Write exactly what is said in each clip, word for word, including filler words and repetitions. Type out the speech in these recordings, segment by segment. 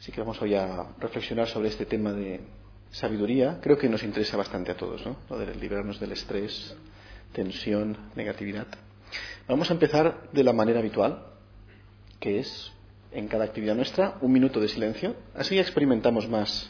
Así que vamos hoy a reflexionar sobre este tema de sabiduría. Creo que nos interesa bastante a todos, ¿no? Lo de liberarnos del estrés, tensión, negatividad. Vamos a empezar de la manera habitual, que es, en cada actividad nuestra, un minuto de silencio. Así experimentamos más,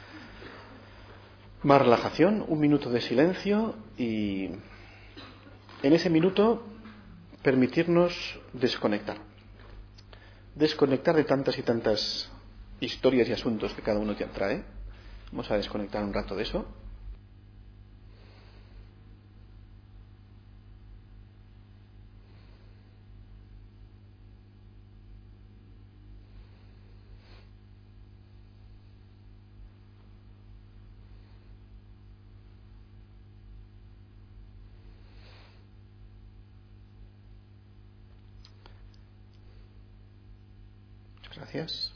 más relajación, un minuto de silencio, y en ese minuto permitirnos desconectar. Desconectar de tantas y tantas historias y asuntos que cada uno te atrae. Vamos a desconectar un rato de eso. Muchas gracias.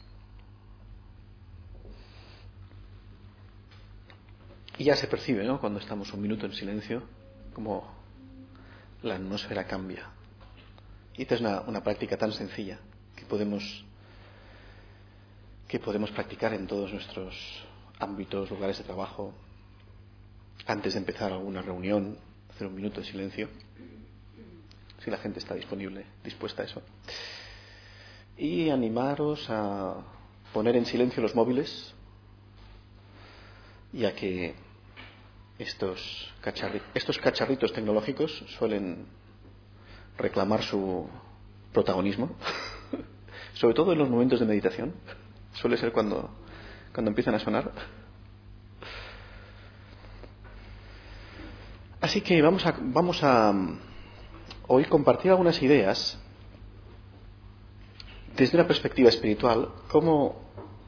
Y ya se percibe, ¿no?, cuando estamos un minuto en silencio, como la atmósfera cambia. Y esta es una, una práctica tan sencilla que podemos, que podemos practicar en todos nuestros ámbitos, lugares de trabajo. Antes de empezar alguna reunión, hacer un minuto de silencio, si la gente está disponible, dispuesta a eso. Y animaros a poner en silencio los móviles, ya que estos, cacharri- estos cacharritos tecnológicos suelen reclamar su protagonismo, sobre todo en los momentos de meditación. Suele ser cuando, cuando empiezan a sonar. Así que vamos a, vamos a hoy compartir algunas ideas desde una perspectiva espiritual. ¿Cómo,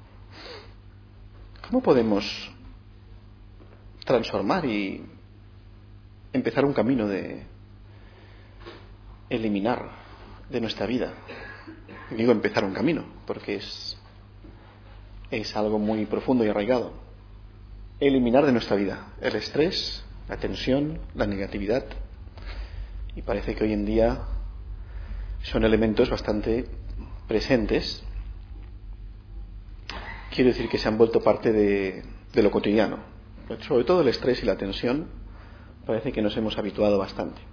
cómo podemos transformar y empezar un camino de eliminar de nuestra vida? Digo empezar un camino porque es, es algo muy profundo y arraigado. Eliminar de nuestra vida el estrés, la tensión, la negatividad. Y parece que hoy en día son elementos bastante presentes. Quiero decir que se han vuelto parte de, de lo cotidiano. Sobre todo el estrés y la tensión parece que nos hemos habituado bastante.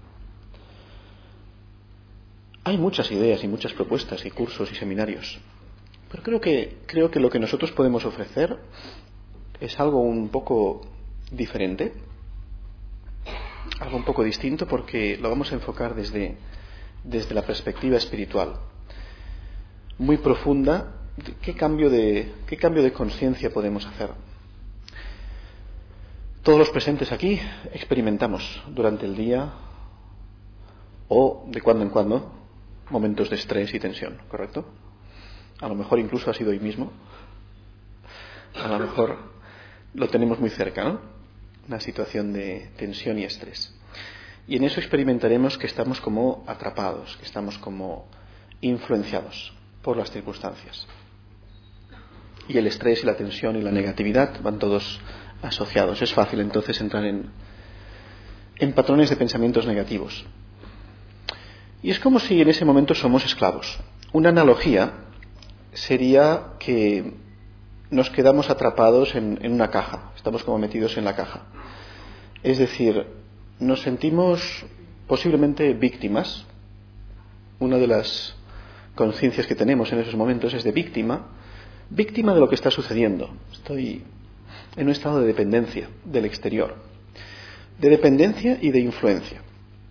Hay muchas ideas y muchas propuestas y cursos y seminarios, pero creo que, creo que lo que nosotros podemos ofrecer es algo un poco diferente, algo un poco distinto, porque lo vamos a enfocar desde, desde la perspectiva espiritual, muy profunda. ¿Qué cambio de, qué cambio de conciencia podemos hacer? Todos los presentes aquí experimentamos durante el día o de cuando en cuando momentos de estrés y tensión, ¿correcto? A lo mejor incluso ha sido hoy mismo. A lo mejor lo tenemos muy cerca, ¿no? Una situación de tensión y estrés. Y en eso experimentaremos que estamos como atrapados, que estamos como influenciados por las circunstancias. Y el estrés y la tensión y la negatividad van todos asociados. Es fácil entonces entrar en, en patrones de pensamientos negativos. Y es como si en ese momento somos esclavos. Una analogía sería que nos quedamos atrapados en, en una caja. Estamos como metidos en la caja. Es decir, nos sentimos posiblemente víctimas. Una de las conciencias que tenemos en esos momentos es de víctima. Víctima de lo que está sucediendo. Estoy en un estado de dependencia del exterior, de dependencia y de influencia.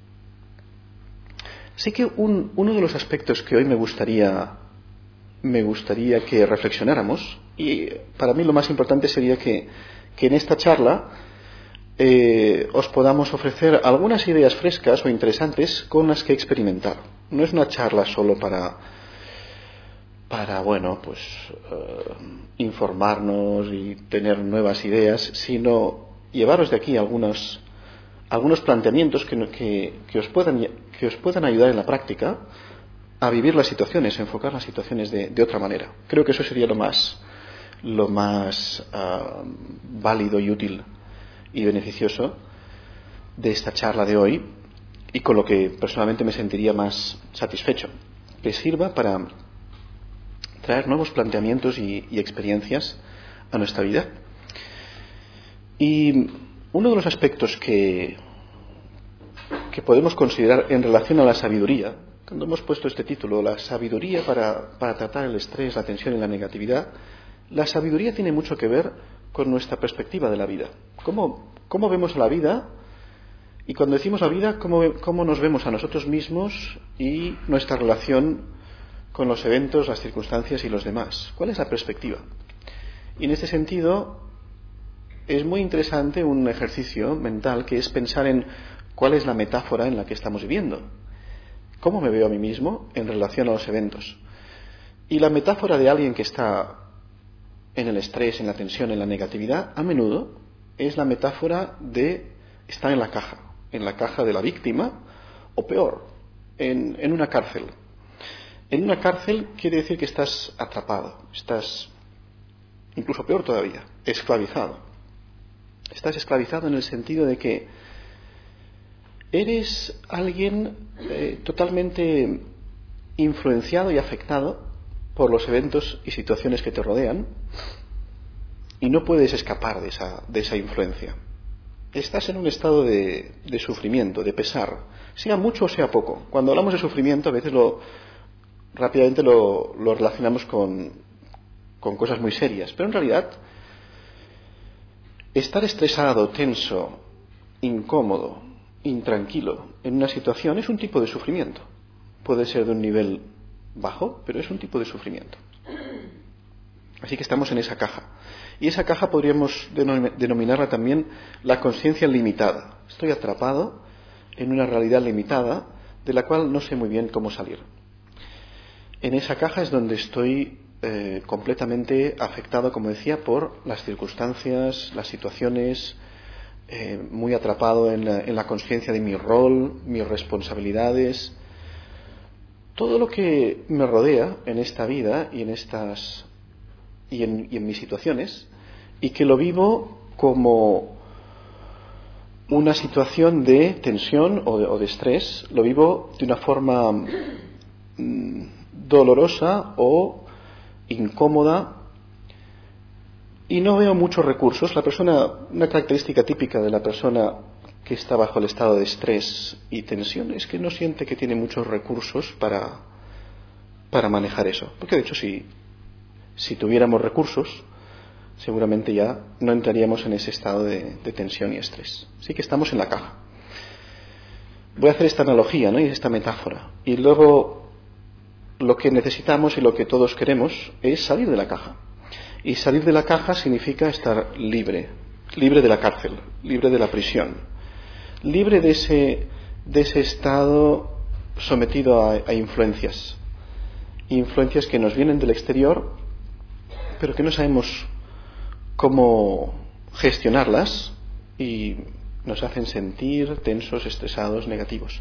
Así que un, uno de los aspectos que hoy me gustaría, me gustaría que reflexionáramos, y para mí lo más importante sería que, que en esta charla eh, os podamos ofrecer algunas ideas frescas o interesantes con las que experimentar. No es una charla solo para para, bueno, pues eh, informarnos y tener nuevas ideas, sino llevaros de aquí algunos, algunos planteamientos que, que, que, os puedan, que os puedan ayudar en la práctica a vivir las situaciones, a enfocar las situaciones de, de otra manera. Creo que eso sería lo más, lo más uh, válido y útil y beneficioso de esta charla de hoy, y con lo que personalmente me sentiría más satisfecho, que sirva para traer nuevos planteamientos y, y experiencias a nuestra vida. Y uno de los aspectos que, que podemos considerar en relación a la sabiduría, cuando hemos puesto este título, la sabiduría para, para tratar el estrés, la tensión y la negatividad, la sabiduría tiene mucho que ver con nuestra perspectiva de la vida. ¿Cómo, cómo vemos la vida? Y cuando decimos la vida, ¿cómo, cómo nos vemos a nosotros mismos y nuestra relación con los eventos, las circunstancias y los demás? ¿Cuál es la perspectiva? Y en este sentido, es muy interesante un ejercicio mental que es pensar en cuál es la metáfora en la que estamos viviendo. ¿Cómo me veo a mí mismo en relación a los eventos? Y la metáfora de alguien que está en el estrés, en la tensión, en la negatividad, a menudo es la metáfora de estar en la caja, en la caja de la víctima, o peor, en, en una cárcel. En una cárcel quiere decir que estás atrapado, estás, incluso peor todavía, esclavizado. Estás esclavizado en el sentido de que eres alguien eh, totalmente influenciado y afectado por los eventos y situaciones que te rodean y no puedes escapar de esa, de esa influencia. Estás en un estado de, de sufrimiento, de pesar, sea mucho o sea poco. Cuando hablamos de sufrimiento a veces lo rápidamente lo, lo relacionamos con, con cosas muy serias, pero en realidad estar estresado, tenso, incómodo, intranquilo en una situación es un tipo de sufrimiento. Puede ser de un nivel bajo, pero es un tipo de sufrimiento. Así que estamos en esa caja. Y esa caja podríamos denominarla también la conciencia limitada. Estoy atrapado en una realidad limitada de la cual no sé muy bien cómo salir. En esa caja es donde estoy eh, completamente afectado, como decía, por las circunstancias, las situaciones, eh, muy atrapado en la, en la conciencia de mi rol, mis responsabilidades. Todo lo que me rodea en esta vida y en estas y en, y en mis situaciones, y que lo vivo como una situación de tensión o de, o de estrés, lo vivo de una forma mmm, dolorosa o incómoda y no veo muchos recursos. La persona, una característica típica de la persona que está bajo el estado de estrés y tensión es que no siente que tiene muchos recursos para, para manejar eso. Porque de hecho si, si tuviéramos recursos, seguramente ya no entraríamos en ese estado de, de tensión y estrés. Así que estamos en la caja. Voy a hacer esta analogía, ¿no? Y esta metáfora. Y luego lo que necesitamos y lo que todos queremos es salir de la caja. Y salir de la caja significa estar libre, libre de la cárcel, libre de la prisión, libre de ese, de ese estado sometido a, a influencias, influencias que nos vienen del exterior, pero que no sabemos cómo gestionarlas y nos hacen sentir tensos, estresados, negativos.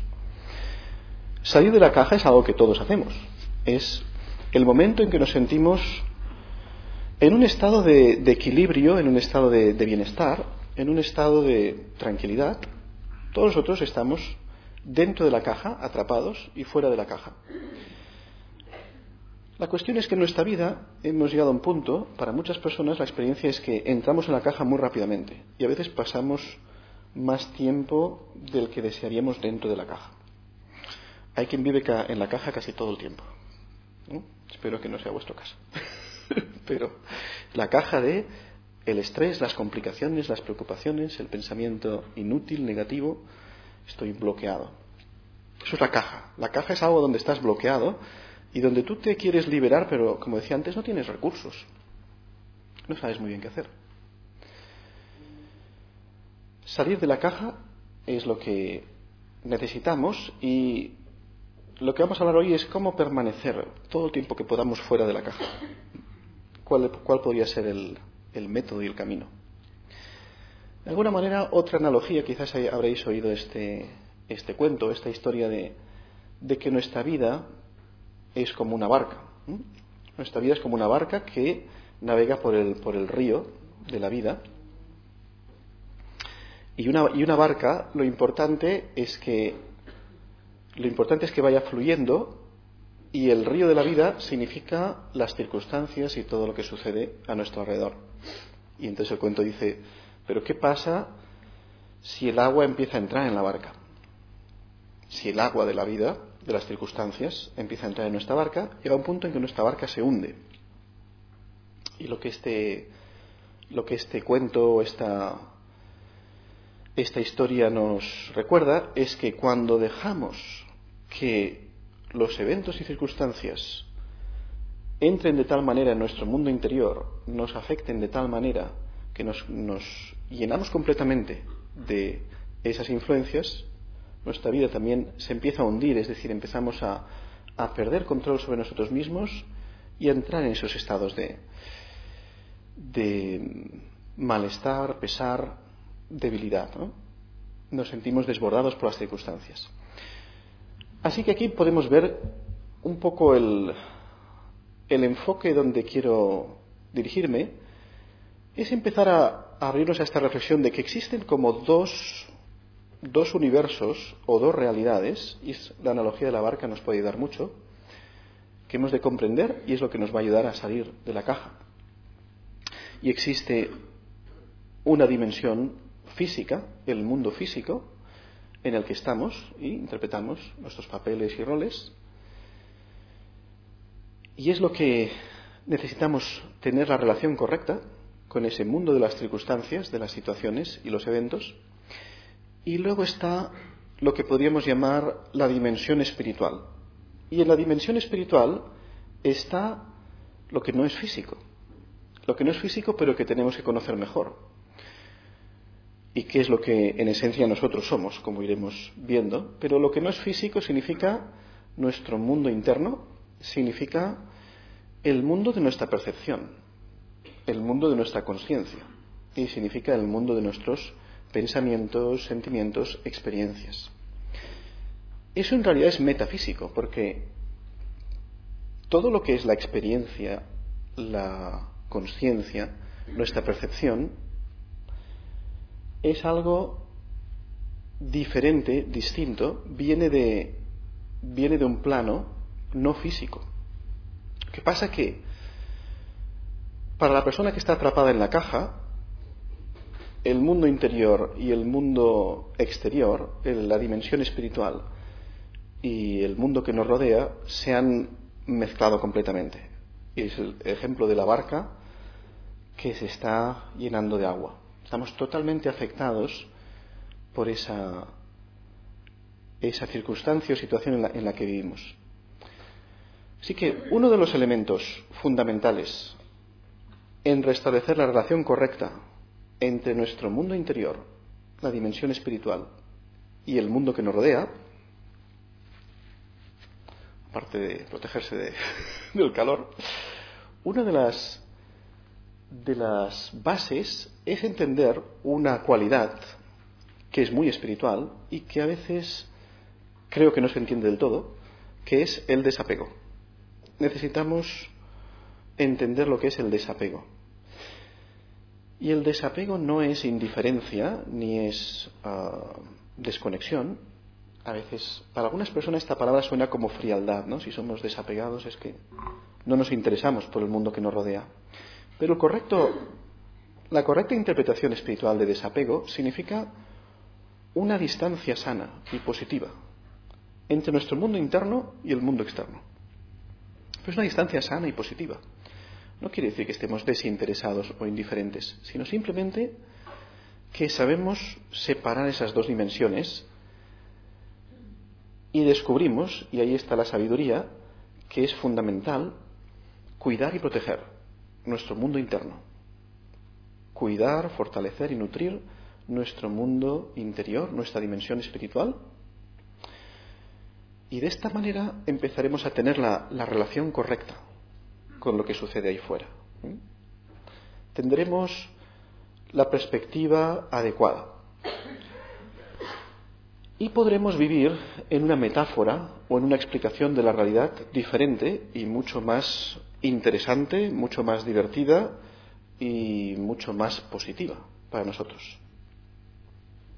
Salir de la caja es algo que todos hacemos. Es el momento en que nos sentimos en un estado de, de equilibrio, en un estado de, de bienestar, en un estado de tranquilidad. Todos nosotros estamos dentro de la caja, atrapados, y fuera de la caja. La cuestión es que en nuestra vida hemos llegado a un punto, para muchas personas la experiencia es que entramos en la caja muy rápidamente y a veces pasamos más tiempo del que desearíamos dentro de la caja. Hay quien vive en la caja casi todo el tiempo, ¿no? Espero que no sea vuestro caso. Pero la caja de el estrés, las complicaciones, las preocupaciones, el pensamiento inútil, negativo, estoy bloqueado. Eso es la caja. La caja es algo donde estás bloqueado y donde tú te quieres liberar, pero como decía antes, no tienes recursos. No sabes muy bien qué hacer. Salir de la caja es lo que necesitamos y lo que vamos a hablar hoy es cómo permanecer todo el tiempo que podamos fuera de la caja. ¿Cuál, cuál podría ser el, el método y el camino? De alguna manera, otra analogía, quizás habréis oído este, este cuento, esta historia de, de que nuestra vida es como una barca. ¿Mm? Nuestra vida es como una barca que navega por el, por el río de la vida. Y una, y una barca, lo importante es que lo importante es que vaya fluyendo Y el río de la vida significa las circunstancias y todo lo que sucede a nuestro alrededor. Y entonces el cuento dice, pero ¿qué pasa si el agua empieza a entrar en la barca? Si el agua de la vida, de las circunstancias, empieza a entrar en nuestra barca, llega un punto en que nuestra barca se hunde. Y lo que este, lo que este cuento, esta, esta historia nos recuerda es que cuando dejamos que los eventos y circunstancias entren de tal manera en nuestro mundo interior, nos afecten de tal manera que nos, nos llenamos completamente de esas influencias, nuestra vida también se empieza a hundir, es decir, empezamos a, a perder control sobre nosotros mismos y a entrar en esos estados de, de malestar, pesar, debilidad, ¿no? Nos sentimos desbordados por las circunstancias. Así que aquí podemos ver un poco el, el enfoque donde quiero dirigirme, es empezar a, a abrirnos a esta reflexión de que existen como dos, dos universos o dos realidades, y la analogía de la barca nos puede ayudar mucho, que hemos de comprender y es lo que nos va a ayudar a salir de la caja. Y existe una dimensión física, el mundo físico, en el que estamos y interpretamos nuestros papeles y roles. Y es lo que necesitamos tener la relación correcta con ese mundo de las circunstancias, de las situaciones y los eventos. Y luego está lo que podríamos llamar la dimensión espiritual. Y en la dimensión espiritual está lo que no es físico. Lo que no es físico, pero que tenemos que conocer mejor. Y que es lo que en esencia nosotros somos, como iremos viendo. Pero lo que no es físico significa nuestro mundo interno, significa el mundo de nuestra percepción, el mundo de nuestra conciencia, y significa el mundo de nuestros pensamientos, sentimientos, experiencias. Eso en realidad es metafísico, porque todo lo que es la experiencia, la conciencia, nuestra percepción, es algo diferente, distinto, viene de, viene de un plano no físico. ¿Qué pasa? Que para la persona que está atrapada en la caja, el mundo interior y el mundo exterior, la dimensión espiritual y el mundo que nos rodea, se han mezclado completamente. Y es el ejemplo de la barca que se está llenando de agua. Estamos totalmente afectados por esa, esa circunstancia o situación en la, en la que vivimos. Así que uno de los elementos fundamentales en restablecer la relación correcta entre nuestro mundo interior, la dimensión espiritual, y el mundo que nos rodea, aparte de protegerse de, del calor, una de las de las bases es entender una cualidad que es muy espiritual y que a veces creo que no se entiende del todo, que es el desapego. Necesitamos entender lo que es el desapego. Y el desapego no es indiferencia ni es uh, desconexión. A veces, para algunas personas esta palabra suena como frialdad, ¿no? Si somos desapegados es que no nos interesamos por el mundo que nos rodea. Pero el correcto, la correcta interpretación espiritual de desapego significa una distancia sana y positiva entre nuestro mundo interno y el mundo externo. Pero es una distancia sana y positiva. No quiere decir que estemos desinteresados o indiferentes, sino simplemente que sabemos separar esas dos dimensiones y descubrimos, y ahí está la sabiduría, que es fundamental cuidar y proteger nuestro mundo interno. Cuidar, fortalecer y nutrir nuestro mundo interior, nuestra dimensión espiritual. Y de esta manera empezaremos a tener la, la relación correcta con lo que sucede ahí fuera. ¿Mm? Tendremos la perspectiva adecuada. Y podremos vivir en una metáfora o en una explicación de la realidad diferente y mucho más interesante, mucho más divertida y mucho más positiva para nosotros.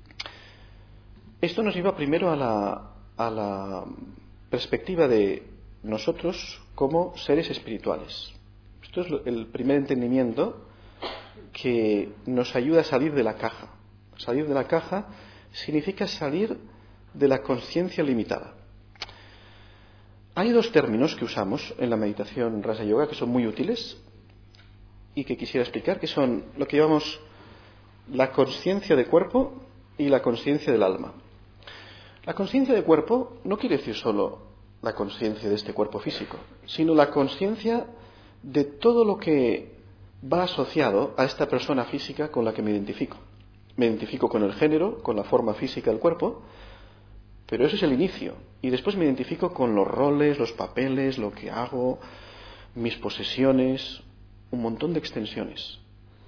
Esto nos lleva primero a la, a la perspectiva de nosotros como seres espirituales. Esto es el primer entendimiento que nos ayuda a salir de la caja. Salir de la caja significa salir de la conciencia limitada. Hay dos términos que usamos en la meditación Raja Yoga que son muy útiles y que quisiera explicar, que son lo que llamamos la conciencia de cuerpo y la conciencia del alma. La conciencia de cuerpo no quiere decir solo la conciencia de este cuerpo físico, sino la conciencia de todo lo que va asociado a esta persona física con la que me identifico. Me identifico con el género, con la forma física del cuerpo, pero eso es el inicio. Y después me identifico con los roles, los papeles, lo que hago, mis posesiones, un montón de extensiones.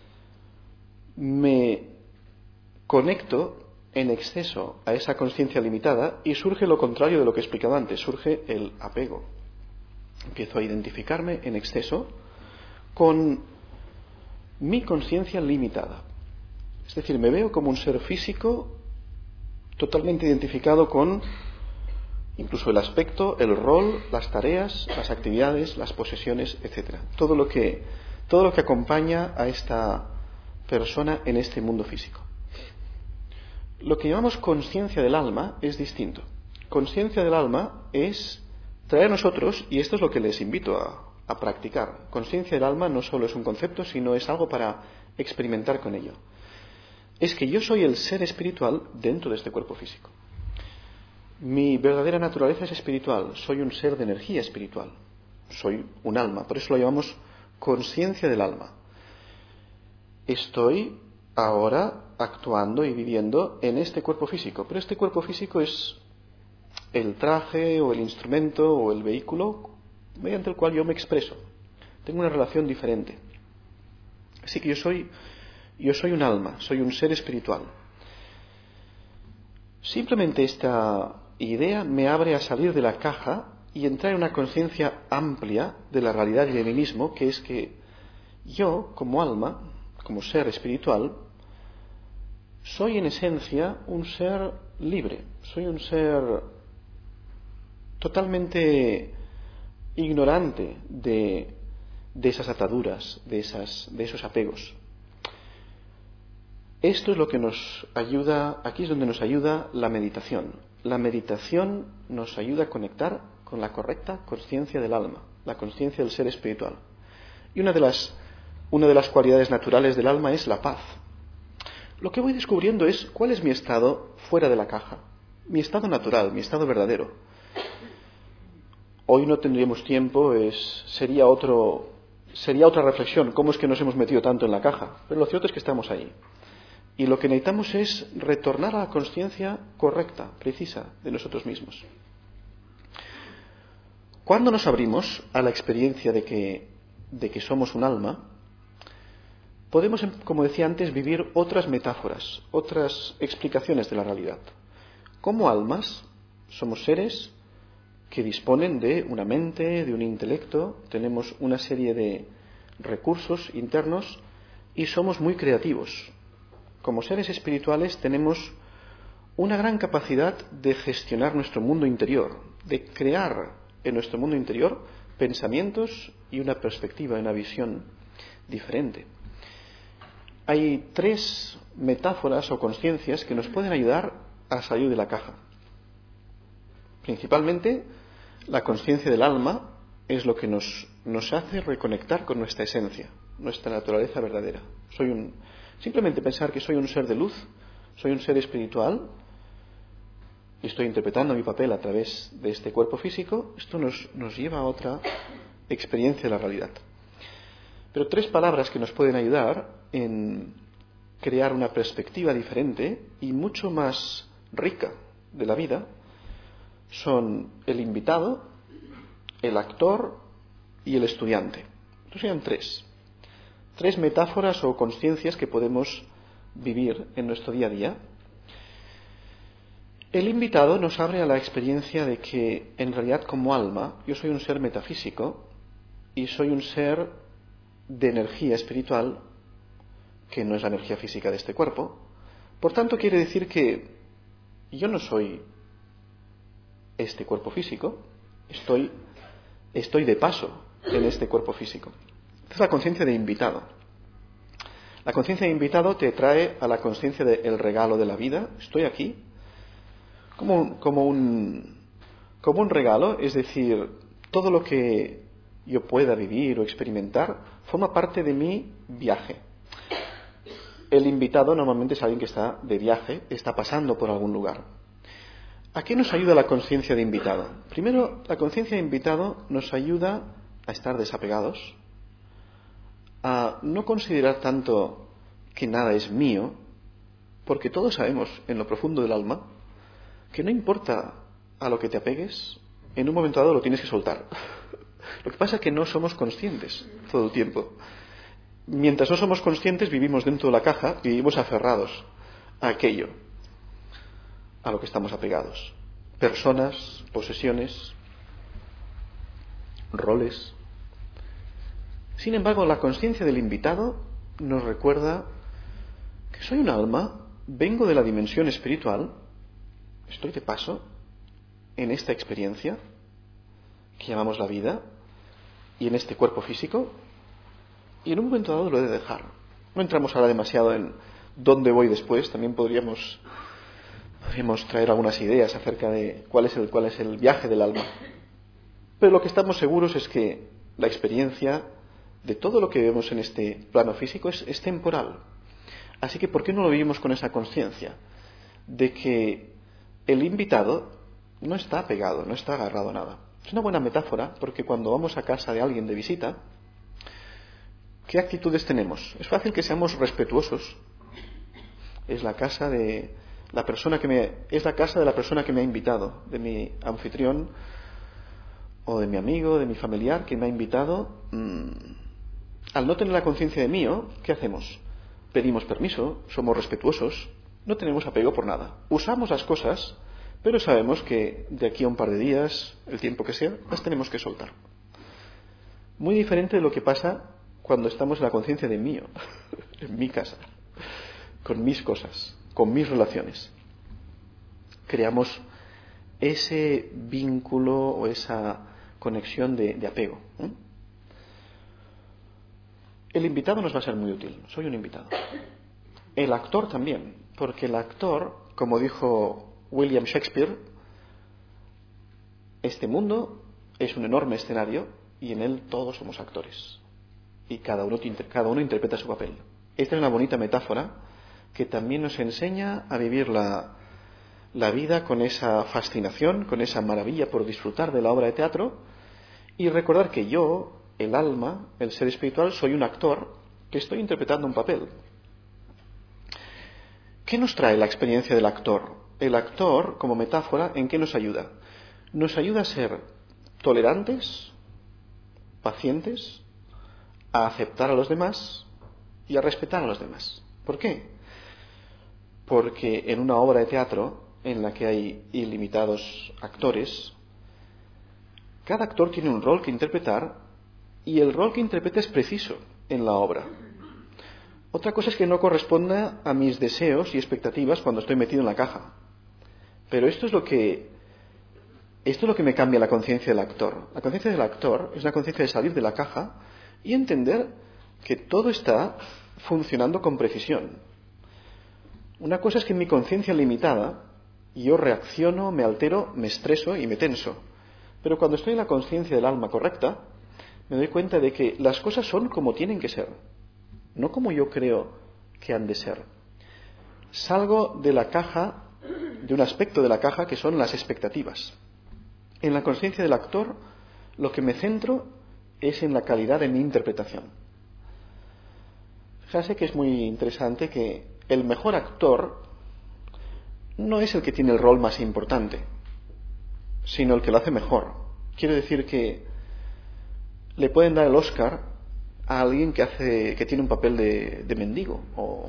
Me conecto en exceso a esa conciencia limitada y surge lo contrario de lo que he explicado antes, surge el apego. Empiezo a identificarme en exceso con mi conciencia limitada. Es decir, me veo como un ser físico totalmente identificado con incluso el aspecto, el rol, las tareas, las actividades, las posesiones, etcétera. Todo lo que, todo lo que acompaña a esta persona en este mundo físico. Lo que llamamos conciencia del alma es distinto. Conciencia del alma es traer a nosotros, y esto es lo que les invito a, a practicar. Conciencia del alma no solo es un concepto, sino es algo para experimentar con ello. Es que yo soy el ser espiritual dentro de este cuerpo físico. Mi verdadera naturaleza es espiritual, soy un ser de energía espiritual, soy un alma, por eso lo llamamos conciencia del alma. Estoy ahora actuando y viviendo en este cuerpo físico, pero este cuerpo físico es el traje o el instrumento o el vehículo mediante el cual yo me expreso. Tengo una relación diferente. Así que yo soy, yo soy un alma, soy un ser espiritual. Simplemente esta idea me abre a salir de la caja y entrar en una conciencia amplia de la realidad y de mí mismo, que es que yo, como alma, como ser espiritual, soy en esencia un ser libre, soy un ser totalmente ignorante de, de esas ataduras, de, esas, de esos apegos. Esto es lo que nos ayuda, aquí es donde nos ayuda la meditación. La meditación nos ayuda a conectar con la correcta conciencia del alma, la conciencia del ser espiritual. Y una de las, una de las cualidades naturales del alma es la paz. Lo que voy descubriendo es cuál es mi estado fuera de la caja, mi estado natural, mi estado verdadero. Hoy no tendríamos tiempo, es, sería, otro, sería otra reflexión, cómo es que nos hemos metido tanto en la caja, pero lo cierto es que estamos ahí. Y lo que necesitamos es retornar a la conciencia correcta, precisa, de nosotros mismos. Cuando nos abrimos a la experiencia de que, de que somos un alma, podemos, como decía antes, vivir otras metáforas, otras explicaciones de la realidad. Como almas, somos seres que disponen de una mente, de un intelecto, tenemos una serie de recursos internos y somos muy creativos. Como seres espirituales tenemos una gran capacidad de gestionar nuestro mundo interior, de crear en nuestro mundo interior pensamientos y una perspectiva, una visión diferente. Hay tres metáforas o conciencias que nos pueden ayudar a salir de la caja. Principalmente, la conciencia del alma es lo que nos, nos hace reconectar con nuestra esencia, nuestra naturaleza verdadera. Soy un Simplemente pensar que soy un ser de luz, soy un ser espiritual y estoy interpretando mi papel a través de este cuerpo físico, esto nos, nos lleva a otra experiencia de la realidad. Pero tres palabras que nos pueden ayudar en crear una perspectiva diferente y mucho más rica de la vida son el invitado, el actor y el estudiante. Estos serían tres. Tres metáforas o conciencias que podemos vivir en nuestro día a día. El invitado nos abre a la experiencia de que, en realidad, como alma, yo soy un ser metafísico y soy un ser de energía espiritual, que no es la energía física de este cuerpo. Por tanto, quiere decir que yo no soy este cuerpo físico, estoy estoy de paso en este cuerpo físico. Esta es la conciencia de invitado. La conciencia de invitado te trae a la conciencia del regalo de la vida. Estoy aquí como un, como un, como un regalo, es decir, todo lo que yo pueda vivir o experimentar forma parte de mi viaje. El invitado normalmente es alguien que está de viaje, está pasando por algún lugar. ¿A qué nos ayuda la conciencia de invitado? Primero, la conciencia de invitado nos ayuda a estar desapegados, a no considerar tanto que nada es mío, porque todos sabemos en lo profundo del alma que no importa a lo que te apegues, en un momento dado lo tienes que soltar. Lo que pasa es que no somos conscientes todo el tiempo. Mientras no somos conscientes, vivimos dentro de la caja y vivimos aferrados a aquello, a lo que estamos apegados. Personas, posesiones, roles. Sin embargo, la conciencia del invitado nos recuerda que soy un alma, vengo de la dimensión espiritual, estoy de paso en esta experiencia que llamamos la vida y en este cuerpo físico, y en un momento dado lo he de dejar. No entramos ahora demasiado en dónde voy después, también podríamos, podríamos traer algunas ideas acerca de cuál es, el, cuál es el viaje del alma. Pero lo que estamos seguros es que la experiencia de todo lo que vemos en este plano físico es, es temporal. Así que, ¿por qué no lo vivimos con esa conciencia? De que el invitado no está pegado, no está agarrado a nada. Es una buena metáfora porque cuando vamos a casa de alguien de visita, ¿qué actitudes tenemos? Es fácil que seamos respetuosos. Es la casa de la persona que me, es la casa de la persona que me ha invitado, de mi anfitrión o de mi amigo, de mi familiar que me ha invitado. Mmm, al no tener la conciencia de mío, ¿qué hacemos? Pedimos permiso, somos respetuosos, no tenemos apego por nada. Usamos las cosas, pero sabemos que de aquí a un par de días, el tiempo que sea, las tenemos que soltar. Muy diferente de lo que pasa cuando estamos en la conciencia de mío, en mi casa, con mis cosas, con mis relaciones. Creamos ese vínculo o esa conexión de, de apego. ¿eh? El invitado nos va a ser muy útil. Soy un invitado. El actor también, porque el actor, como dijo William Shakespeare, este mundo es un enorme escenario y en él todos somos actores. Y cada uno, cada uno interpreta su papel. Esta es una bonita metáfora que también nos enseña a vivir la, la vida con esa fascinación, con esa maravilla por disfrutar de la obra de teatro y recordar que yo, el alma, el ser espiritual, soy un actor que estoy interpretando un papel. ¿Qué nos trae la experiencia del actor? El actor, como metáfora, ¿en qué nos ayuda? Nos ayuda a ser tolerantes, pacientes, a aceptar a los demás y a respetar a los demás. ¿Por qué? Porque en una obra de teatro en la que hay ilimitados actores, cada actor tiene un rol que interpretar y el rol que interpreta es preciso en la obra. Otra cosa es que no corresponda a mis deseos y expectativas cuando estoy metido en la caja. Pero esto es lo que, esto es lo que me cambia la conciencia del actor. La conciencia del actor es la conciencia de salir de la caja y entender que todo está funcionando con precisión. Una cosa es que en mi conciencia limitada yo reacciono, me altero, me estreso y me tenso. Pero cuando estoy en la conciencia del alma correcta, me doy cuenta de que las cosas son como tienen que ser, no como yo creo que han de ser. Salgo de la caja, de un aspecto de la caja que son las expectativas. En la conciencia del actor, lo que me centro es en la calidad de mi interpretación. Fíjense que es muy interesante que el mejor actor no es el que tiene el rol más importante, sino el que lo hace mejor. Quiere decir que le pueden dar el Oscar a alguien que hace, que tiene un papel de, de mendigo o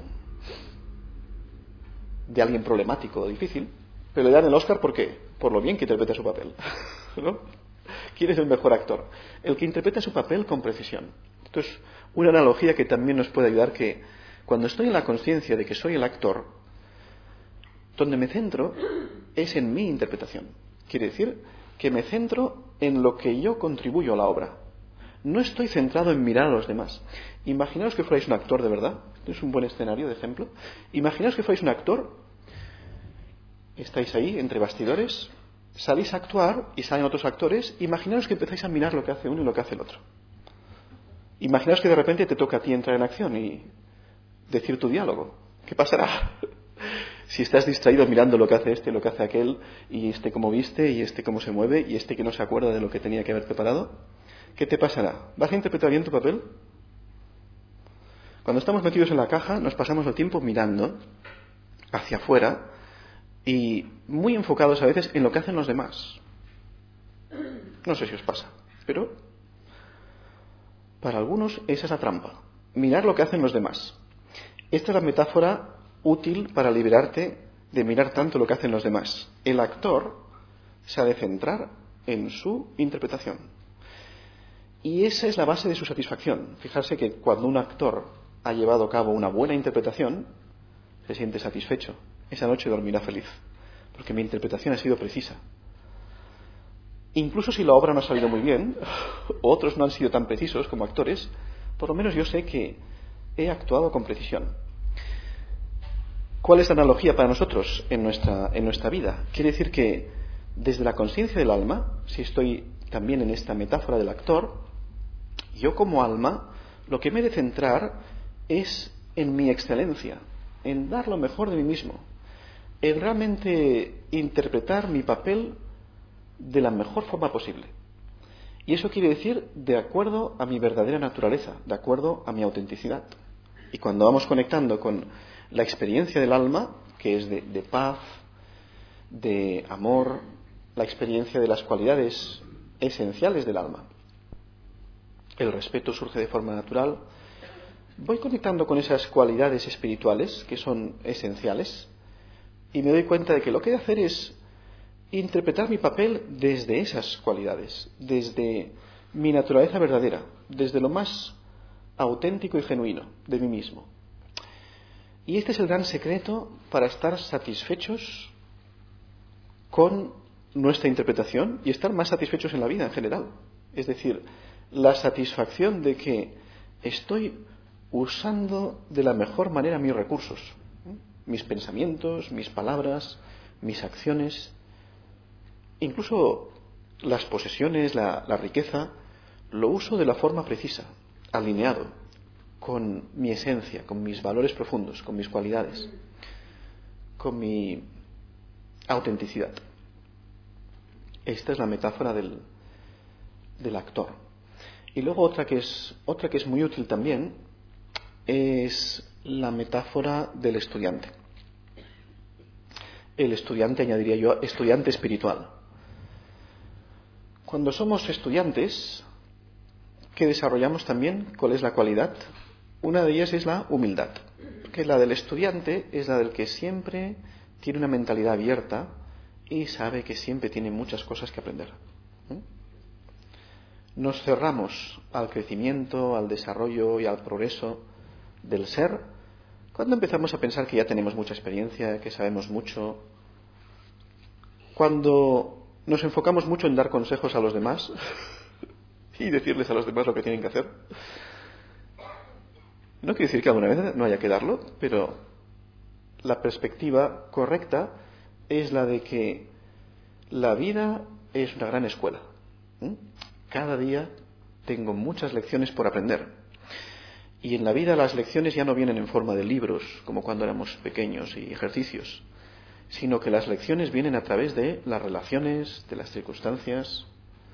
de alguien problemático o difícil, pero le dan el Oscar ¿por qué? Por lo bien que interpreta su papel, ¿no? ¿Quién es el mejor actor? El que interpreta su papel con precisión. Esto es una analogía que también nos puede ayudar, que cuando estoy en la conciencia de que soy el actor, donde me centro es en mi interpretación. Quiere decir que me centro en lo que yo contribuyo a la obra. No estoy centrado en mirar a los demás. Imaginaos que fuerais un actor de verdad. Esto es un buen escenario de ejemplo. Imaginaos que fuerais un actor, estáis ahí entre bastidores, salís a actuar y salen otros actores. Imaginaos que empezáis a mirar lo que hace uno y lo que hace el otro. Imaginaos que de repente te toca a ti entrar en acción y decir tu diálogo. ¿Qué pasará? Si estás distraído mirando lo que hace este, lo que hace aquel, y este cómo viste, y este cómo se mueve, y este que no se acuerda de lo que tenía que haber preparado, ¿qué te pasará? ¿Vas a interpretar bien tu papel? Cuando estamos metidos en la caja, nos pasamos el tiempo mirando hacia afuera y muy enfocados a veces en lo que hacen los demás. No sé si os pasa, pero para algunos esa es la trampa. Mirar lo que hacen los demás. Esta es la metáfora útil para liberarte de mirar tanto lo que hacen los demás. El actor se ha de centrar en su interpretación. Y esa es la base de su satisfacción. Fijarse que cuando un actor ha llevado a cabo una buena interpretación, se siente satisfecho. Esa noche dormirá feliz, porque mi interpretación ha sido precisa. Incluso si la obra no ha salido muy bien, o otros no han sido tan precisos como actores, por lo menos yo sé que he actuado con precisión. ¿Cuál es la analogía para nosotros en nuestra, en nuestra vida? Quiere decir que desde la conciencia del alma, si estoy también en esta metáfora del actor, yo como alma lo que me he de centrar es en mi excelencia, en dar lo mejor de mí mismo, en realmente interpretar mi papel de la mejor forma posible. Y eso quiere decir de acuerdo a mi verdadera naturaleza, de acuerdo a mi autenticidad. Y cuando vamos conectando con la experiencia del alma, que es de, de paz, de amor, la experiencia de las cualidades esenciales del alma, el respeto surge de forma natural, voy conectando con esas cualidades espirituales que son esenciales y me doy cuenta de que lo que he de hacer es interpretar mi papel desde esas cualidades, desde mi naturaleza verdadera, desde lo más auténtico y genuino de mí mismo. Y este es el gran secreto para estar satisfechos con nuestra interpretación y estar más satisfechos en la vida en general. Es decir, la satisfacción de que estoy usando de la mejor manera mis recursos, mis pensamientos, mis palabras, mis acciones, incluso las posesiones, la, la riqueza, lo uso de la forma precisa, alineado con mi esencia, con mis valores profundos, con mis cualidades, con mi autenticidad. Esta es la metáfora del, del actor. Y luego otra que es otra que es muy útil también es la metáfora del estudiante. El estudiante, añadiría yo, estudiante espiritual. Cuando somos estudiantes, ¿qué desarrollamos también? ¿Cuál es la cualidad? Una de ellas es la humildad, que la del estudiante es la del que siempre tiene una mentalidad abierta y sabe que siempre tiene muchas cosas que aprender. Nos cerramos al crecimiento, al desarrollo y al progreso del ser cuando empezamos a pensar que ya tenemos mucha experiencia, que sabemos mucho, cuando nos enfocamos mucho en dar consejos a los demás y decirles a los demás lo que tienen que hacer. No quiere decir que alguna vez no haya que darlo, pero la perspectiva correcta es la de que la vida es una gran escuela. Cada día tengo muchas lecciones por aprender. Y en la vida las lecciones ya no vienen en forma de libros, como cuando éramos pequeños y ejercicios, sino que las lecciones vienen a través de las relaciones, de las circunstancias.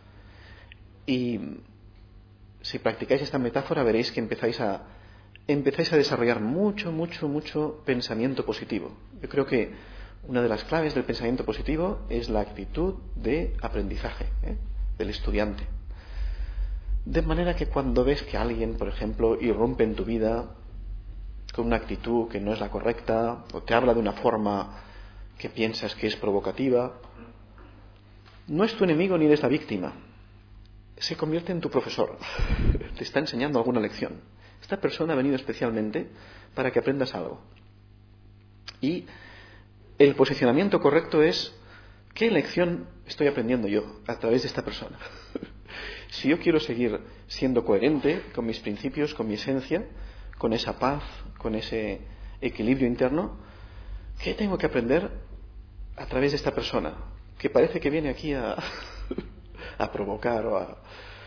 Y si practicáis esta metáfora veréis que empezáis a empezáis a desarrollar mucho, mucho, mucho pensamiento positivo. Yo creo que una de las claves del pensamiento positivo es la actitud de aprendizaje, ¿eh? del estudiante. De manera que cuando ves que alguien, por ejemplo, irrumpe en tu vida con una actitud que no es la correcta, o te habla de una forma que piensas que es provocativa, no es tu enemigo ni eres la víctima. Se convierte en tu profesor. Te está enseñando alguna lección. Esta persona ha venido especialmente para que aprendas algo. Y el posicionamiento correcto es ¿qué lección estoy aprendiendo yo a través de esta persona? Si yo quiero seguir siendo coherente con mis principios, con mi esencia, con esa paz, con ese equilibrio interno, ¿qué tengo que aprender a través de esta persona? Que parece que viene aquí a, a provocar o a,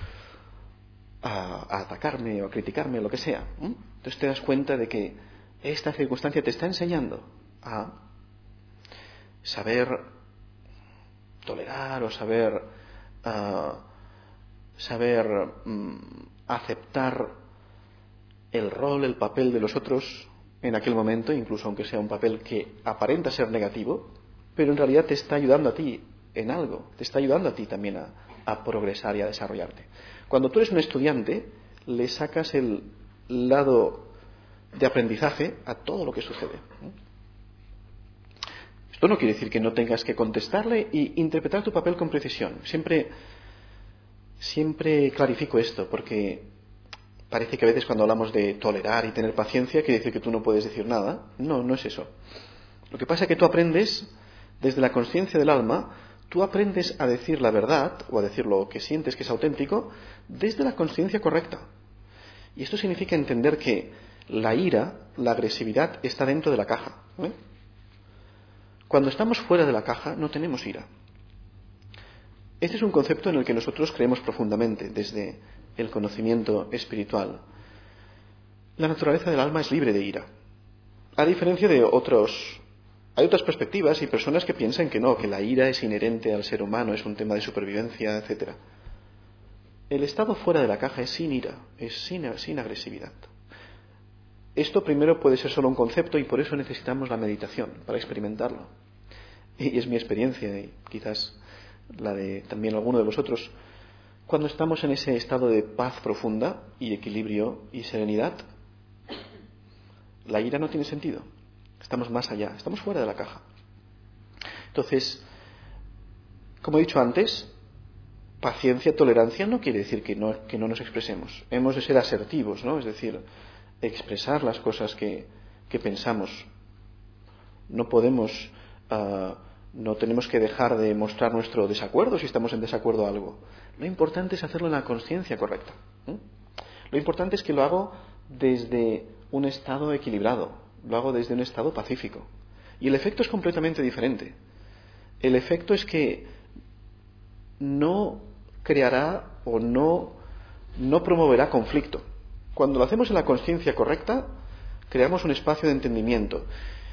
a, a atacarme o a criticarme o lo que sea. ¿Mm? Entonces te das cuenta de que esta circunstancia te está enseñando a saber tolerar o saber uh, saber um, aceptar el rol, el papel de los otros en aquel momento, incluso aunque sea un papel que aparenta ser negativo, pero en realidad te está ayudando a ti en algo, te está ayudando a ti también a, a progresar y a desarrollarte. Cuando tú eres un estudiante, le sacas el lado de aprendizaje a todo lo que sucede. Esto no quiere decir que no tengas que contestarle e interpretar tu papel con precisión. Siempre, siempre clarifico esto, porque parece que a veces cuando hablamos de tolerar y tener paciencia, quiere decir que tú no puedes decir nada. No, no es eso. Lo que pasa es que tú aprendes, desde la conciencia del alma, tú aprendes a decir la verdad, o a decir lo que sientes que es auténtico, desde la conciencia correcta. Y esto significa entender que la ira, la agresividad, está dentro de la caja. ¿eh? Cuando estamos fuera de la caja, no tenemos ira. Este es un concepto en el que nosotros creemos profundamente, desde el conocimiento espiritual. La naturaleza del alma es libre de ira. A diferencia de otros... Hay otras perspectivas y personas que piensan que no, que la ira es inherente al ser humano, es un tema de supervivencia, etcétera. El estado fuera de la caja es sin ira, es sin, sin agresividad. Esto primero puede ser solo un concepto y por eso necesitamos la meditación, para experimentarlo. Y es mi experiencia, y quizás la de también alguno de vosotros. Cuando estamos en ese estado de paz profunda y equilibrio y serenidad, la ira no tiene sentido. Estamos más allá, estamos fuera de la caja. Entonces, como he dicho antes, paciencia, tolerancia no quiere decir que no, que no nos expresemos. Hemos de ser asertivos, ¿no? Es decir, expresar las cosas que, que pensamos. No podemos, uh, no tenemos que dejar de mostrar nuestro desacuerdo si estamos en desacuerdo a algo. Lo importante es hacerlo en la conciencia correcta. ¿eh? Lo importante es que lo hago desde un estado equilibrado. Lo hago desde un estado pacífico. Y el efecto es completamente diferente. El efecto es que no creará o no, no promoverá conflicto. Cuando lo hacemos en la conciencia correcta, creamos un espacio de entendimiento.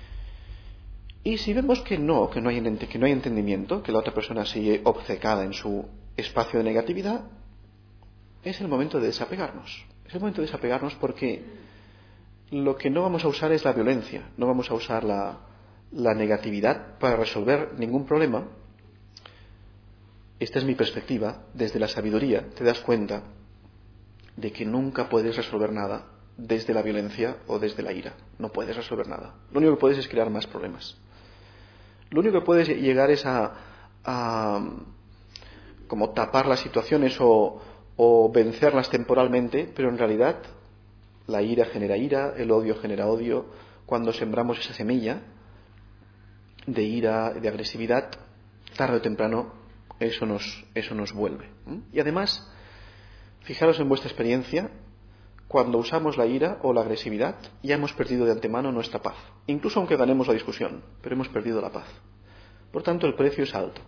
Y si vemos que no, que no hay, que no hay entendimiento, que la otra persona sigue obcecada en su espacio de negatividad, es el momento de desapegarnos. Es el momento de desapegarnos porque lo que no vamos a usar es la violencia, no vamos a usar la, la negatividad para resolver ningún problema. Esta es mi perspectiva. Desde la sabiduría te das cuenta de que nunca puedes resolver nada desde la violencia o desde la ira. No puedes resolver nada. Lo único que puedes es crear más problemas. Lo único que puedes llegar es a, a como tapar las situaciones o, o vencerlas temporalmente, pero en realidad la ira genera ira, el odio genera odio. Cuando sembramos esa semilla de ira, de agresividad, tarde o temprano eso nos, eso nos vuelve. Y además, fijaros en vuestra experiencia, cuando usamos la ira o la agresividad, ya hemos perdido de antemano nuestra paz. Incluso aunque ganemos la discusión, pero hemos perdido la paz. Por tanto, el precio es alto.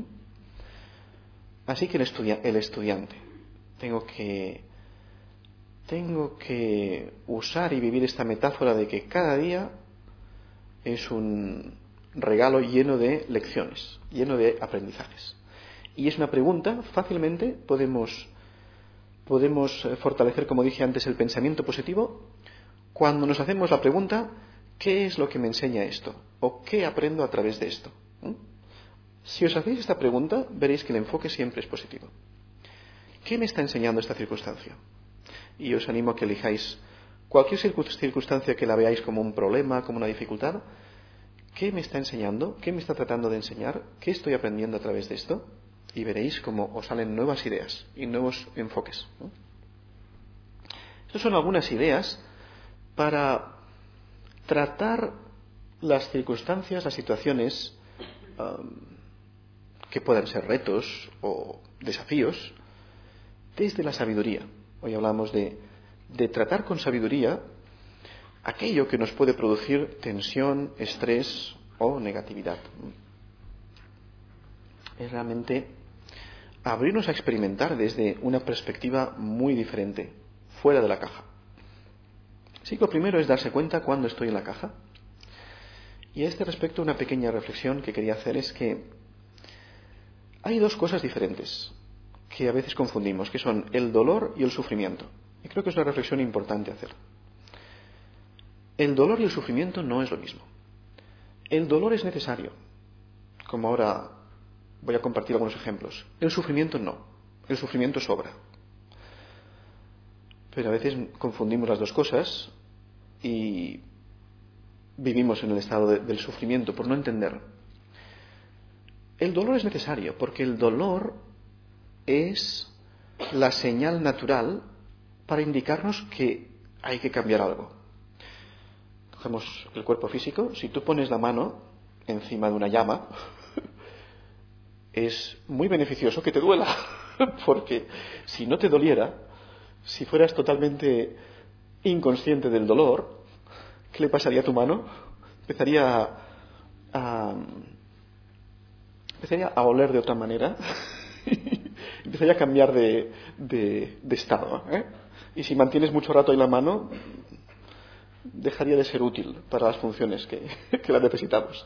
Así que el, estudia- el estudiante, tengo que... Tengo que usar y vivir esta metáfora de que cada día es un regalo lleno de lecciones, lleno de aprendizajes. Y es una pregunta, fácilmente podemos, podemos fortalecer, como dije antes, el pensamiento positivo cuando nos hacemos la pregunta, ¿qué es lo que me enseña esto? ¿O qué aprendo a través de esto? ¿Mm? Si os hacéis esta pregunta, veréis que el enfoque siempre es positivo. ¿Qué me está enseñando esta circunstancia? Y os animo a que elijáis cualquier circunstancia que la veáis como un problema, como una dificultad. ¿Qué me está enseñando? ¿Qué me está tratando de enseñar? ¿Qué estoy aprendiendo a través de esto? Y veréis cómo os salen nuevas ideas y nuevos enfoques. ¿no? Estas son algunas ideas para tratar las circunstancias, las situaciones um, que puedan ser retos o desafíos, desde la sabiduría. Hoy hablamos de, de tratar con sabiduría aquello que nos puede producir tensión, estrés o negatividad. Es realmente abrirnos a experimentar desde una perspectiva muy diferente, fuera de la caja. Así que lo primero es darse cuenta cuando estoy en la caja. Y a este respecto una pequeña reflexión que quería hacer es que hay dos cosas diferentes que a veces confundimos, que son el dolor y el sufrimiento. Y creo que es una reflexión importante hacer. El dolor y el sufrimiento no es lo mismo. El dolor es necesario, como ahora voy a compartir algunos ejemplos. El sufrimiento no. El sufrimiento sobra. Pero a veces confundimos las dos cosas y vivimos en el estado de, del sufrimiento por no entender. El dolor es necesario porque el dolor es la señal natural para indicarnos que hay que cambiar algo. Cogemos el cuerpo físico. Si tú pones la mano encima de una llama, es muy beneficioso que te duela, porque si no te doliera, si fueras totalmente inconsciente del dolor, ¿qué le pasaría a tu mano? Empezaría a, a, empezaría a oler de otra manera, empezaría a cambiar de, de, de estado, ¿eh? Y si mantienes mucho rato ahí la mano, dejaría de ser útil para las funciones que, que la necesitamos.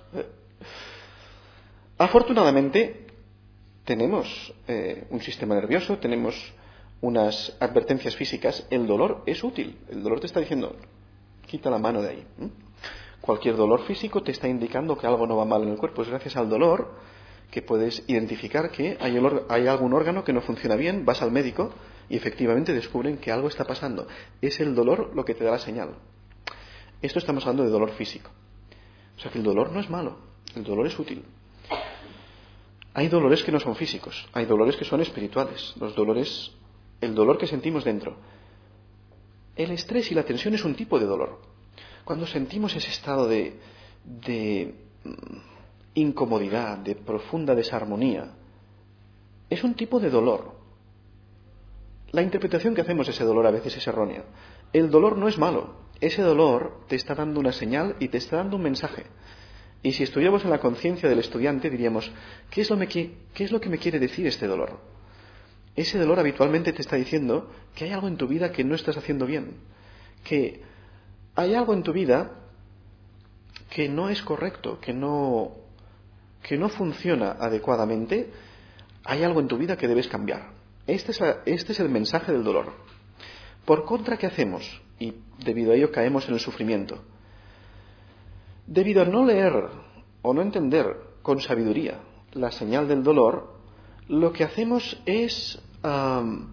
Afortunadamente, tenemos eh, un sistema nervioso, tenemos unas advertencias físicas. El dolor es útil. El dolor te está diciendo, quita la mano de ahí. ¿Mm? Cualquier dolor físico te está indicando que algo no va mal en el cuerpo. Es gracias al dolor que puedes identificar que hay, el, hay algún órgano que no funciona bien, vas al médico y efectivamente descubren que algo está pasando. Es el dolor lo que te da la señal. Esto estamos hablando de dolor físico. O sea que el dolor no es malo, el dolor es útil. Hay dolores que no son físicos, hay dolores que son espirituales, los dolores, el dolor que sentimos dentro. El estrés y la tensión es un tipo de dolor. Cuando sentimos ese estado de, de incomodidad, de profunda desarmonía, es un tipo de dolor. La interpretación que hacemos de ese dolor a veces es errónea. El dolor no es malo. Ese dolor te está dando una señal y te está dando un mensaje. Y si estuviéramos en la conciencia del estudiante, diríamos, ¿qué es, lo me, ¿qué es lo que me quiere decir este dolor? Ese dolor habitualmente te está diciendo que hay algo en tu vida que no estás haciendo bien. Que hay algo en tu vida que no es correcto, que no, que no funciona adecuadamente. Hay algo en tu vida que debes cambiar. Este es, la, este es el mensaje del dolor. Por contra, ¿qué hacemos? Y debido a ello caemos en el sufrimiento. Debido a no leer o no entender con sabiduría la señal del dolor, lo que hacemos es um,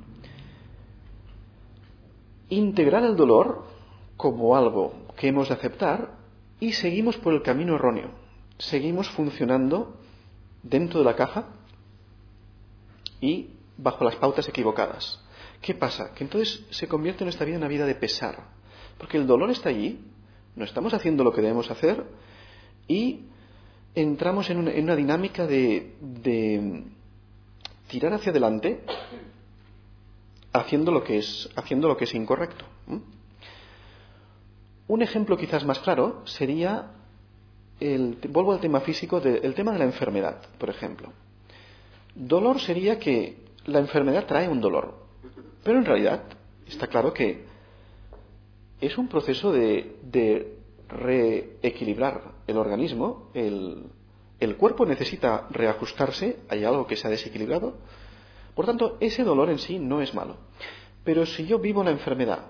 integrar el dolor como algo que hemos de aceptar y seguimos por el camino erróneo. Seguimos funcionando dentro de la caja y bajo las pautas equivocadas. ¿Qué pasa? Que entonces se convierte nuestra vida en una vida de pesar. Porque el dolor está allí, no estamos haciendo lo que debemos hacer y entramos en una, en una dinámica de, de tirar hacia adelante haciendo lo que es, haciendo lo que es incorrecto. ¿Mm? Un ejemplo quizás más claro sería, el, vuelvo al tema físico, de, el tema de la enfermedad, por ejemplo. Dolor sería que la enfermedad trae un dolor. Pero en realidad está claro que es un proceso de, de reequilibrar el organismo. El, el cuerpo necesita reajustarse, hay algo que se ha desequilibrado. Por tanto, ese dolor en sí no es malo. Pero si yo vivo la enfermedad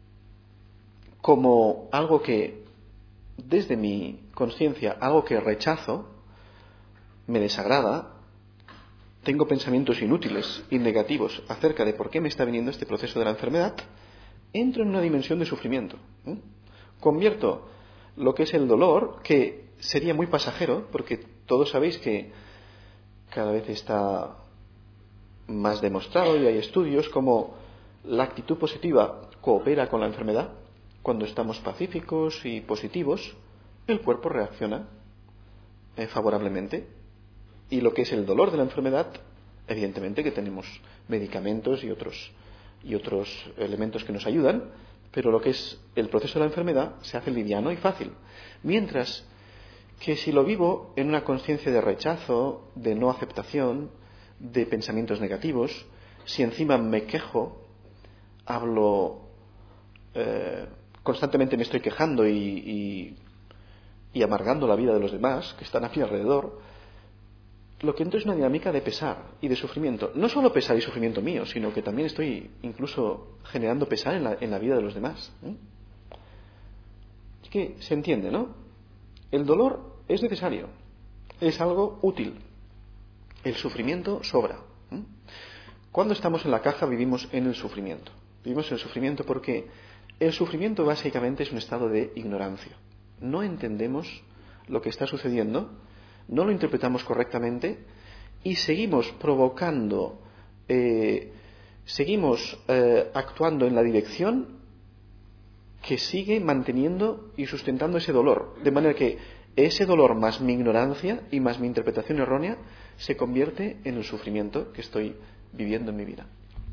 como algo que, desde mi conciencia, algo que rechazo, me desagrada, tengo pensamientos inútiles y negativos acerca de por qué me está viniendo este proceso de la enfermedad, entro en una dimensión de sufrimiento. ¿eh? Convierto lo que es el dolor, que sería muy pasajero, porque todos sabéis que cada vez está más demostrado y hay estudios como la actitud positiva coopera con la enfermedad. Cuando estamos pacíficos y positivos, el cuerpo reacciona eh, favorablemente Y lo que es el dolor de la enfermedad, evidentemente que tenemos medicamentos y otros, y otros elementos que nos ayudan, pero lo que es el proceso de la enfermedad se hace liviano y fácil. Mientras que si lo vivo en una conciencia de rechazo, de no aceptación, de pensamientos negativos, si encima me quejo, hablo, eh, constantemente me estoy quejando y, y, y amargando la vida de los demás que están a mi alrededor, lo que entro es una dinámica de pesar y de sufrimiento. No solo pesar y sufrimiento mío, sino que también estoy incluso generando pesar en la, en la vida de los demás. ¿eh? Es que se entiende, ¿no? El dolor es necesario, es algo útil. El sufrimiento sobra. ¿eh? Cuando estamos en la caja vivimos en el sufrimiento. Vivimos en el sufrimiento porque el sufrimiento básicamente es un estado de ignorancia. No entendemos lo que está sucediendo, no lo interpretamos correctamente y seguimos provocando, eh, seguimos eh, actuando en la dirección que sigue manteniendo y sustentando ese dolor. De manera que ese dolor más mi ignorancia y más mi interpretación errónea se convierte en el sufrimiento que estoy viviendo en mi vida.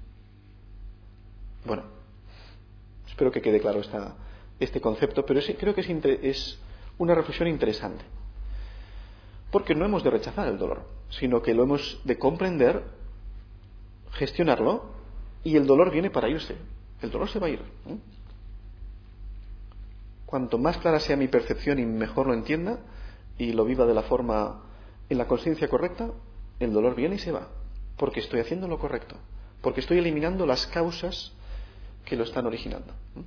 Bueno, espero que quede claro esta, este concepto, pero es, creo que es, inter, es una reflexión interesante. Porque no hemos de rechazar el dolor, sino que lo hemos de comprender, gestionarlo, y el dolor viene para irse. El dolor se va a ir. ¿eh? Cuanto más clara sea mi percepción y mejor lo entienda, y lo viva de la forma, en la conciencia correcta, el dolor viene y se va. Porque estoy haciendo lo correcto. Porque estoy eliminando las causas que lo están originando. ¿eh?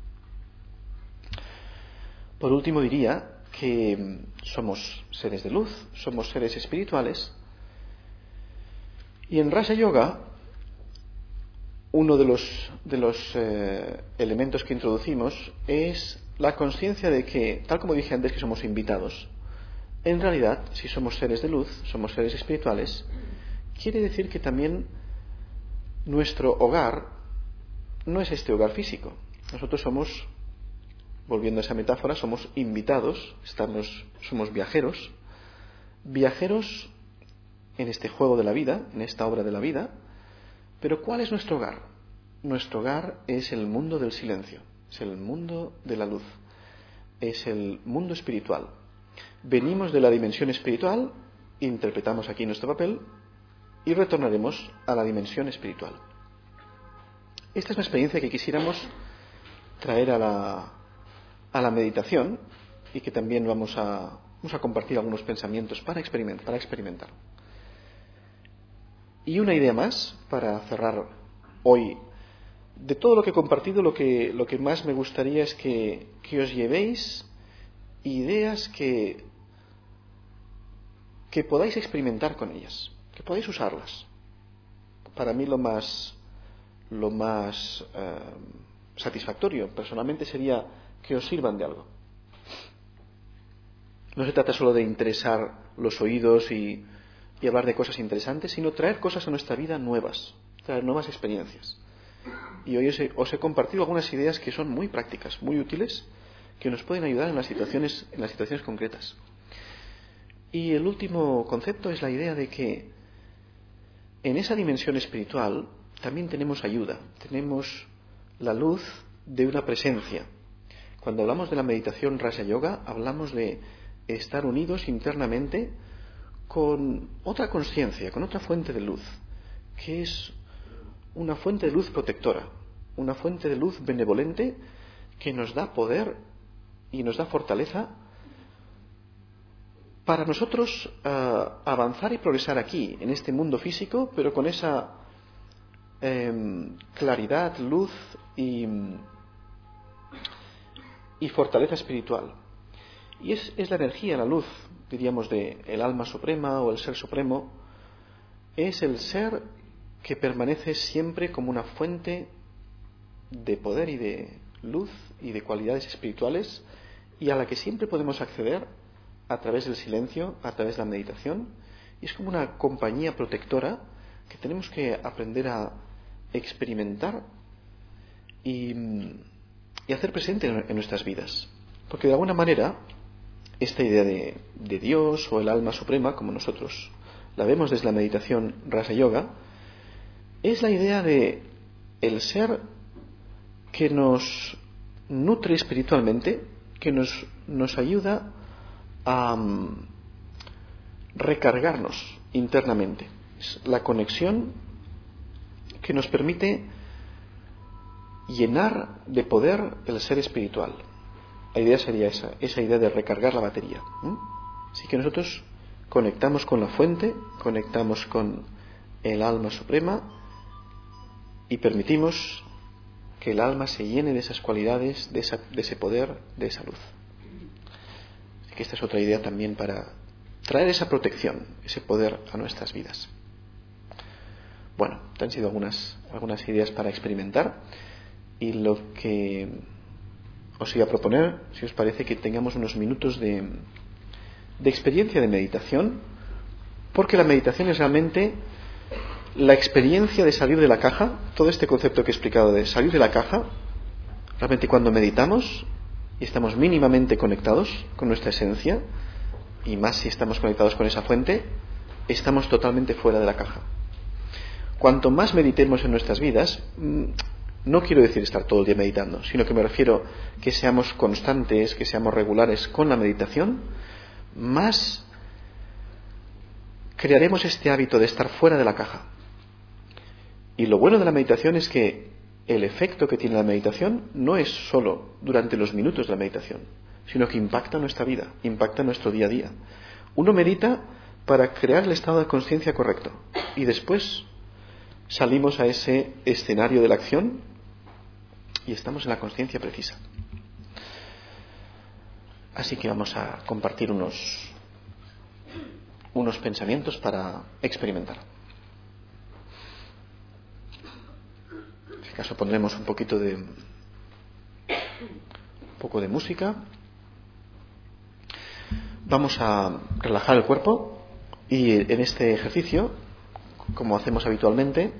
Por último diría que somos seres de luz, somos seres espirituales, y en Raja Yoga uno de los, de los eh, elementos que introducimos es la conciencia de que, tal como dije antes, que somos invitados. En realidad, si somos seres de luz, somos seres espirituales, quiere decir que también nuestro hogar no es este hogar físico. Nosotros somos, volviendo a esa metáfora, somos invitados, estamos, somos viajeros, viajeros en este juego de la vida, en esta obra de la vida. Pero ¿cuál es nuestro hogar? Nuestro hogar es el mundo del silencio, es el mundo de la luz, es el mundo espiritual. Venimos de la dimensión espiritual, interpretamos aquí nuestro papel y retornaremos a la dimensión espiritual. Esta es una experiencia que quisiéramos traer a la, a la meditación y que también vamos a, vamos a compartir algunos pensamientos para experimentar, para experimentar. Y una idea más para cerrar hoy. De todo lo que he compartido, lo que, lo que más me gustaría es que, que os llevéis ideas que, que podáis experimentar con ellas, que podáis usarlas. Para mí lo más, lo más eh, satisfactorio personalmente sería que os sirvan de algo. No se trata solo de interesar los oídos y y hablar de cosas interesantes, sino traer cosas a nuestra vida nuevas, traer nuevas experiencias. Y hoy os he, os he compartido algunas ideas que son muy prácticas, muy útiles, que nos pueden ayudar en las situaciones, en las situaciones concretas. Y el último concepto es la idea de que en esa dimensión espiritual también tenemos ayuda, tenemos la luz de una presencia. Cuando hablamos de la meditación Raja Yoga, hablamos de estar unidos internamente con otra conciencia, con otra fuente de luz, que es una fuente de luz protectora, una fuente de luz benevolente que nos da poder y nos da fortaleza para nosotros uh, avanzar y progresar aquí, en este mundo físico, pero con esa eh, claridad, luz y, y fortaleza espiritual. Y es, es la energía, la luz, diríamos, de el alma suprema o el ser supremo, es el ser que permanece siempre como una fuente de poder y de luz y de cualidades espirituales y a la que siempre podemos acceder a través del silencio, a través de la meditación, y es como una compañía protectora que tenemos que aprender a experimentar y, y hacer presente en, en nuestras vidas, porque de alguna manera esta idea de, de Dios o el alma suprema, como nosotros la vemos desde la meditación Raja Yoga, es la idea de el ser que nos nutre espiritualmente, que nos, nos ayuda a um, recargarnos internamente. Es la conexión que nos permite llenar de poder el ser espiritual. La idea sería esa, esa idea de recargar la batería. ¿eh? Así que nosotros conectamos con la fuente, conectamos con el alma suprema y permitimos que el alma se llene de esas cualidades, de, esa, de ese poder, de esa luz. Así que esta es otra idea también para traer esa protección, ese poder a nuestras vidas. Bueno, han sido algunas, algunas ideas para experimentar, y lo que os iba a proponer, si os parece, que tengamos unos minutos de, de experiencia de meditación, porque la meditación es realmente la experiencia de salir de la caja. Todo este concepto que he explicado de salir de la caja, realmente cuando meditamos y estamos mínimamente conectados con nuestra esencia, y más si estamos conectados con esa fuente, estamos totalmente fuera de la caja. Cuanto más meditemos en nuestras vidas, no quiero decir estar todo el día meditando, sino que me refiero que seamos constantes, que seamos regulares con la meditación, más crearemos este hábito de estar fuera de la caja. Y lo bueno de la meditación es que el efecto que tiene la meditación no es solo durante los minutos de la meditación, sino que impacta nuestra vida, impacta nuestro día a día. Uno medita para crear el estado de conciencia correcto, y después salimos a ese escenario de la acción y estamos en la conciencia precisa. Así que vamos a compartir unos, unos pensamientos para experimentar. En este caso pondremos un poquito de un poco de música. Vamos a relajar el cuerpo, y en este ejercicio, como hacemos habitualmente,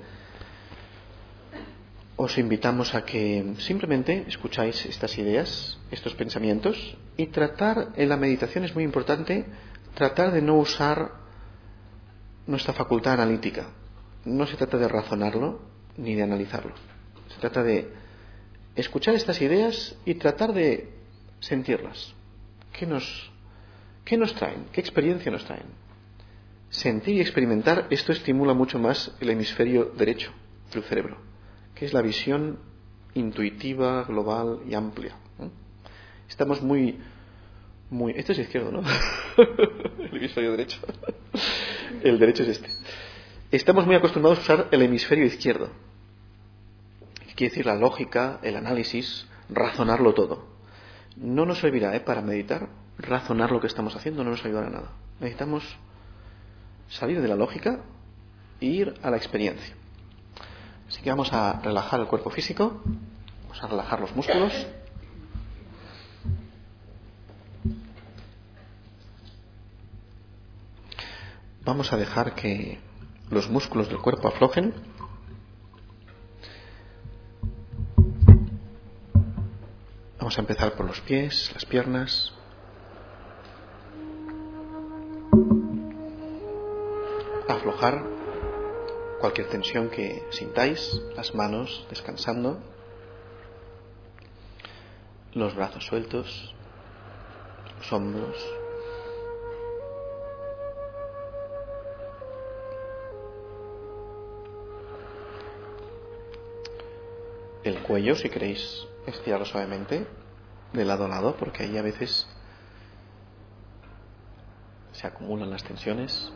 os invitamos a que simplemente escucháis estas ideas, estos pensamientos, y tratar, en la meditación es muy importante, tratar de no usar nuestra facultad analítica. No se trata de razonarlo ni de analizarlo. Se trata de escuchar estas ideas y tratar de sentirlas. ¿Qué nos, qué nos traen? ¿Qué experiencia nos traen? Sentir y experimentar, esto estimula mucho más el hemisferio derecho del cerebro, que es la visión intuitiva, global y amplia. ¿eh? Estamos muy, muy... Esto es izquierdo, ¿no? El hemisferio derecho. El derecho es este. Estamos muy acostumbrados a usar el hemisferio izquierdo. Quiere decir la lógica, el análisis, razonarlo todo. No nos servirá, ¿eh? Para meditar, razonar lo que estamos haciendo no nos ayudará a nada. Necesitamos salir de la lógica e ir a la experiencia. Así que vamos a relajar el cuerpo físico, vamos a relajar los músculos. Vamos a dejar que los músculos del cuerpo aflojen. Vamos a empezar por los pies, las piernas. Aflojar cualquier tensión que sintáis, las manos descansando, los brazos sueltos, los hombros, el cuello, si queréis estirarlo suavemente de lado a lado, porque ahí a veces se acumulan las tensiones.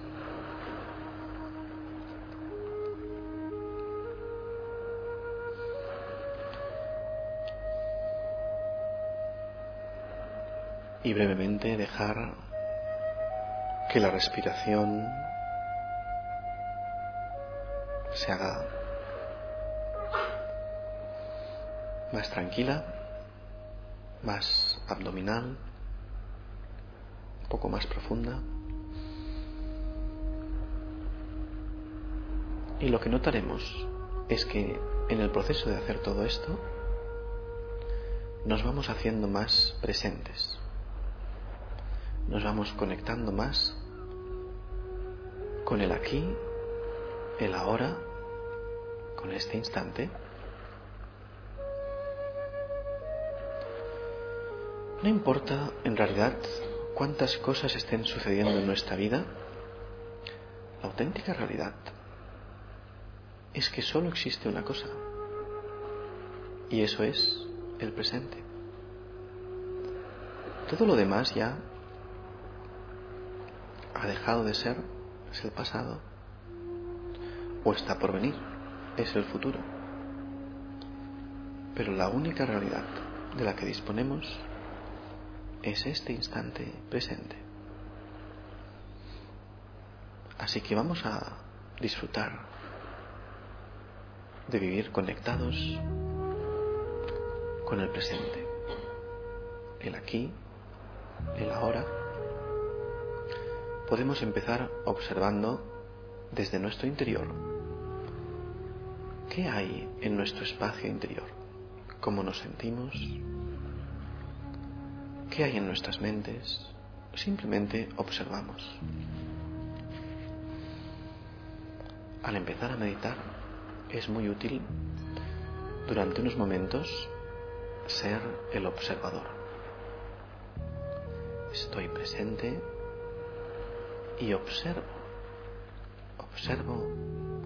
Y brevemente dejar que la respiración se haga más tranquila, más abdominal, un poco más profunda. Y lo que notaremos es que en el proceso de hacer todo esto nos vamos haciendo más presentes, nos vamos conectando más con el aquí, el ahora, con este instante. No importa en realidad cuántas cosas estén sucediendo en nuestra vida, la auténtica realidad es que solo existe una cosa, y eso es el presente. Todo lo demás ya ha dejado de ser, es el pasado, o está por venir, es el futuro. Pero la única realidad de la que disponemos es este instante presente. Así que vamos a disfrutar de vivir conectados con el presente, el aquí, el ahora. Podemos empezar observando desde nuestro interior qué hay en nuestro espacio interior, cómo nos sentimos, qué hay en nuestras mentes. Simplemente observamos. Al empezar a meditar es muy útil durante unos momentos ser el observador. Estoy presente y observo, observo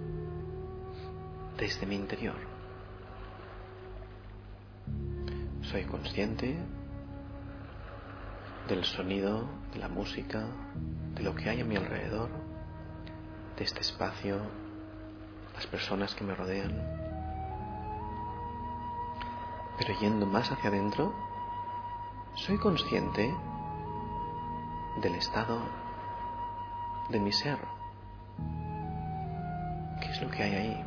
desde mi interior. Soy consciente del sonido, de la música, de lo que hay a mi alrededor, de este espacio, las personas que me rodean. Pero yendo más hacia adentro, soy consciente del estado de mi ser. ¿Qué es lo que hay ahí?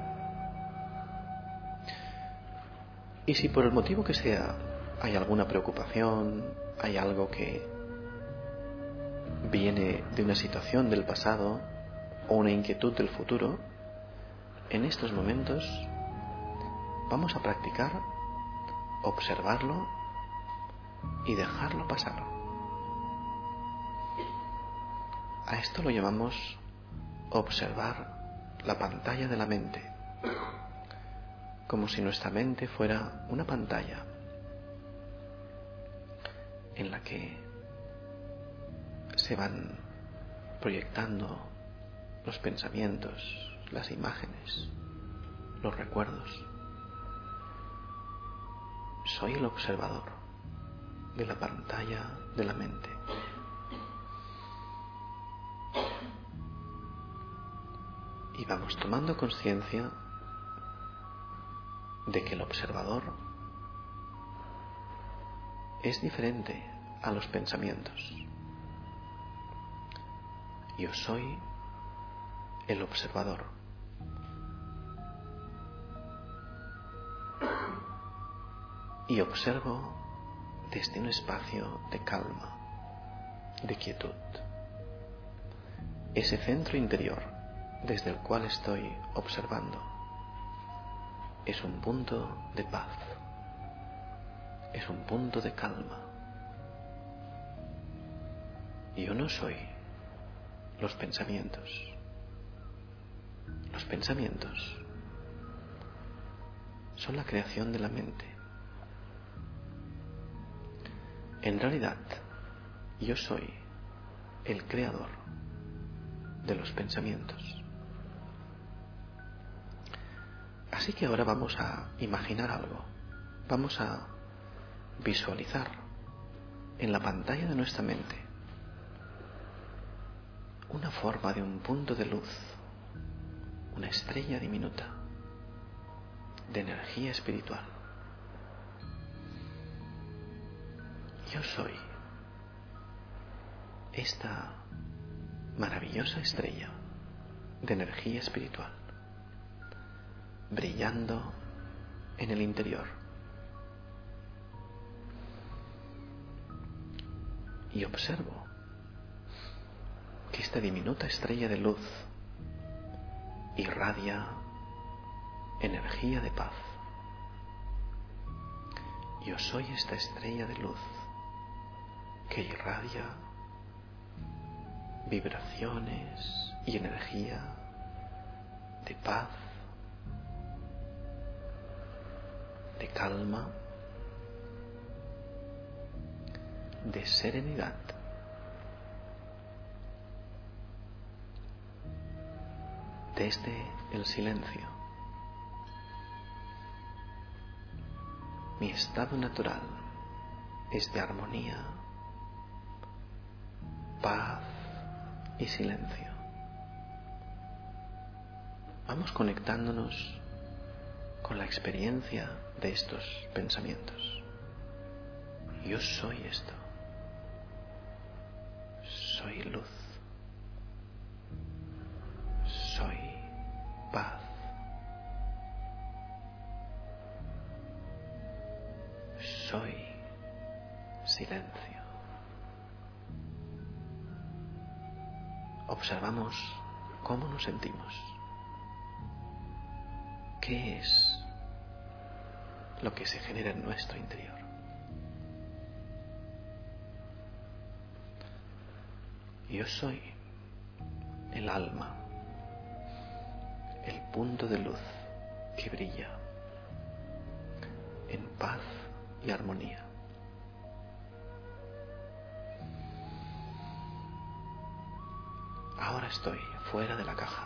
Y si por el motivo que sea hay alguna preocupación, hay algo que viene de una situación del pasado o una inquietud del futuro, en estos momentos vamos a practicar observarlo y dejarlo pasar. A esto lo llamamos observar la pantalla de la mente, como si nuestra mente fuera una pantalla en la que se van proyectando los pensamientos, las imágenes, los recuerdos. Soy el observador de la pantalla de la mente. Y vamos tomando conciencia de que el observador es diferente a los pensamientos. Yo soy el observador. Y observo desde un espacio de calma, de quietud. Ese centro interior desde el cual estoy observando es un punto de paz, es un punto de calma. Yo no soy los pensamientos. Los pensamientos son la creación de la mente. En realidad, yo soy el creador de los pensamientos. Así que ahora vamos a imaginar algo. Vamos a visualizar en la pantalla de nuestra mente una forma de un punto de luz, una estrella diminuta de energía espiritual. Yo soy esta maravillosa estrella de energía espiritual, brillando en el interior. Y observo que esta diminuta estrella de luz irradia energía de paz. Yo soy esta estrella de luz que irradia vibraciones y energía de paz, de calma, de serenidad. Desde el silencio, mi estado natural es de armonía, paz y silencio. Vamos conectándonos con la experiencia de estos pensamientos. Yo soy esto. Soy luz. Soy paz. Soy silencio. Observamos cómo nos sentimos. ¿Qué es lo que se genera en nuestro interior? Yo soy el alma, el punto de luz que brilla en paz y armonía. Ahora estoy fuera de la caja.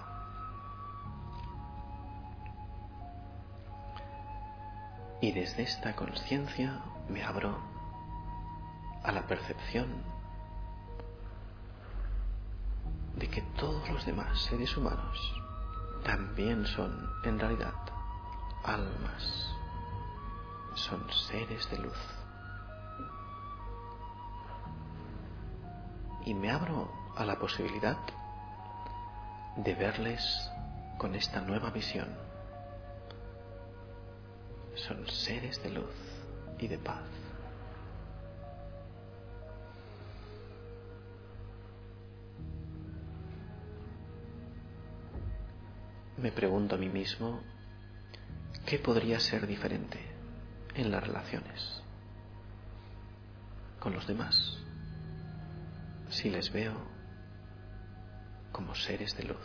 Y desde esta conciencia me abro a la percepción de que todos los demás seres humanos también son, en realidad, almas. Son seres de luz. Y me abro a la posibilidad de verles con esta nueva visión. Son seres de luz y de paz. Me pregunto a mí mismo, ¿qué podría ser diferente en las relaciones con los demás si les veo como seres de luz?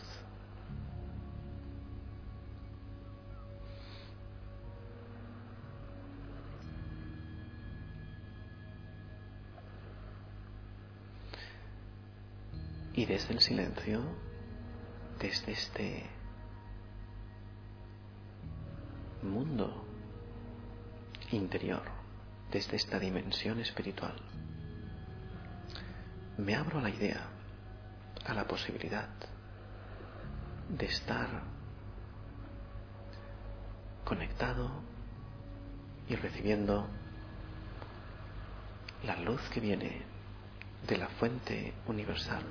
Y desde el silencio, desde este mundo interior, desde esta dimensión espiritual, me abro a la idea, a la posibilidad de estar conectado y recibiendo la luz que viene de la fuente universal,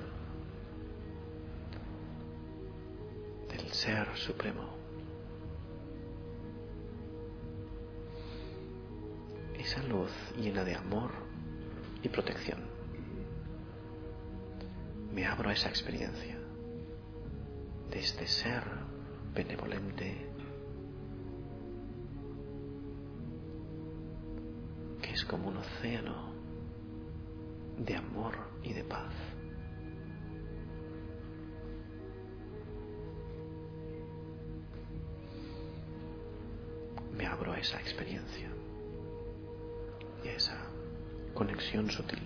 del Ser Supremo. Esa luz llena de amor y protección. Me abro a esa experiencia de este ser benevolente que es como un océano de amor y de paz. Me abro a esa experiencia y a esa conexión sutil.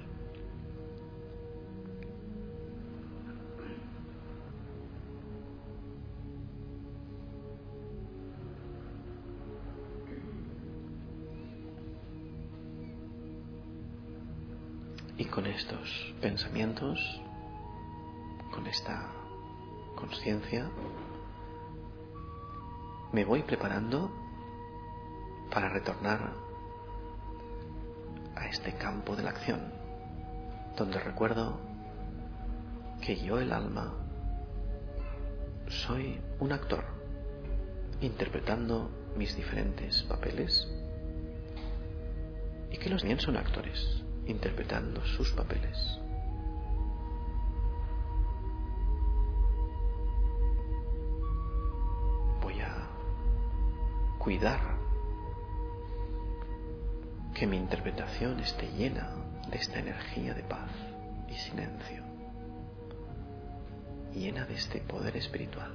Y con estos pensamientos, con esta conciencia, me voy preparando para retornar a este campo de la acción, donde recuerdo que yo, el alma, soy un actor, interpretando mis diferentes papeles, y que los bien son actores, interpretando sus papeles. Voy a cuidar que mi interpretación esté llena de esta energía de paz y silencio. llena de este poder espiritual.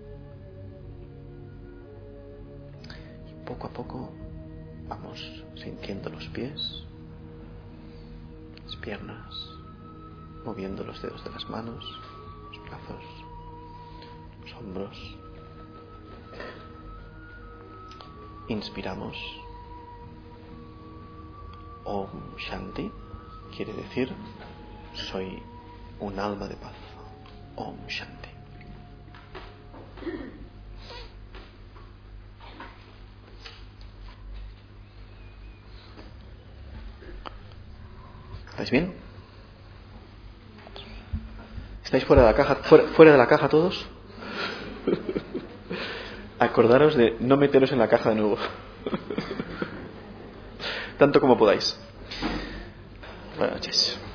Y poco a poco vamos sintiendo los pies, las piernas, moviendo los dedos de las manos, los brazos, los hombros. Inspiramos. Om Shanti quiere decir soy un alma de paz. Om Shanti. ¿Estáis bien? ¿Estáis fuera de la caja, fuera, fuera de la caja todos? Acordaros de no meteros en la caja de nuevo. Tanto como podáis. Buenas noches.